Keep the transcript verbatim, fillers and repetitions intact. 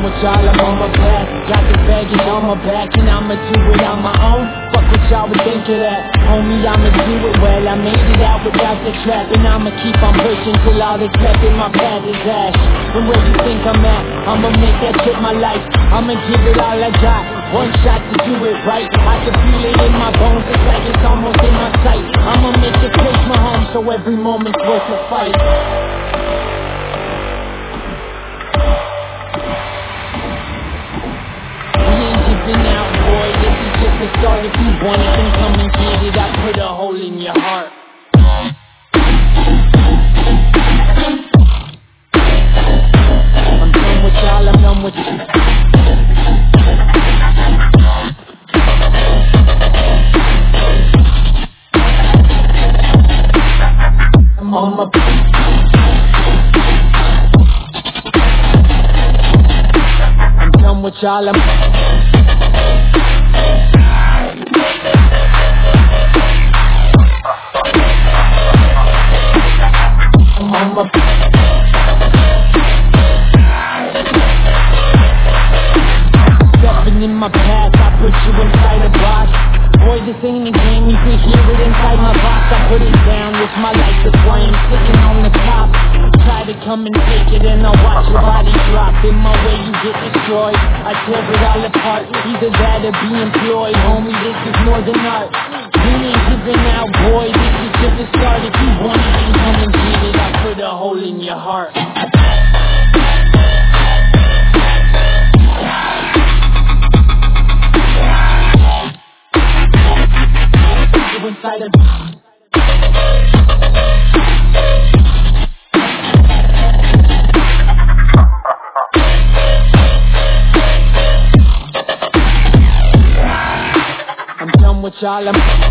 with y'all, I'm on my back. Got the baggage on my back, and I'ma do it on my own. Fuck what y'all would think of that. Homie, I'ma do it well. I made it out without the trap, and I'ma keep on pushing till all that's left in my path is ash. And where you think I'm at, I'ma make that shit my life. I'ma give it all I got, one shot to do it right. I can feel it in my bones, it's like it's almost in my sight. I'ma make this place my home, so every moment's worth a fight. Out, boy, this is just the start. If you want it, then come and get it. I put a hole in your heart. I'm done with y'all, I'm done with you. I'm on my I'm done with y'all, I'm I'm a stepping in my path, I put you inside a box. Boy, this ain't a game, you can hear it inside my box. I put it down, it's my life, that's why I'm sitting on the top. Try to come and take it and I'll watch your body drop. In my way you get destroyed, I tear it all apart. Either that or be employed, homie, this is more than art. You ain't giving out, boy, this is just the start. If you want it, then come and get it. I put a hole in your heart. You inside a I'm done with y'all, I'm